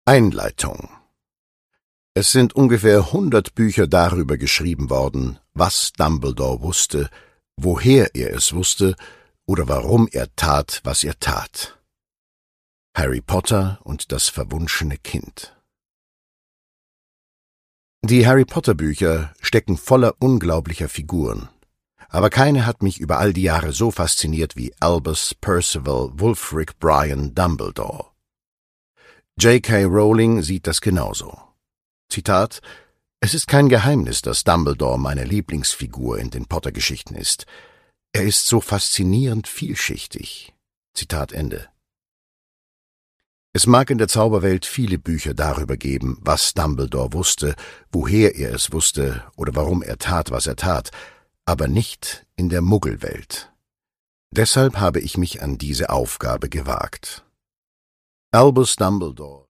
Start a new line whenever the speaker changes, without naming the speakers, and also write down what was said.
Einleitung. Es sind ungefähr 100 Bücher darüber geschrieben worden, was Dumbledore wusste, woher er es wusste oder warum er tat, was er tat. Harry Potter und das verwunschene Kind. Die Harry-Potter-Bücher stecken voller unglaublicher Figuren, aber keine hat mich über all die Jahre so fasziniert wie Albus Percival Wulfric Brian Dumbledore. J.K. Rowling sieht das genauso. Zitat: »Es ist kein Geheimnis, dass Dumbledore meine Lieblingsfigur in den Potter-Geschichten ist. Er ist so faszinierend vielschichtig.« Zitat Ende. Es mag in der Zauberwelt viele Bücher darüber geben, was Dumbledore wusste, woher er es wusste oder warum er tat, was er tat, aber nicht in der Muggelwelt. Deshalb habe ich mich an diese Aufgabe gewagt. Albus Dumbledore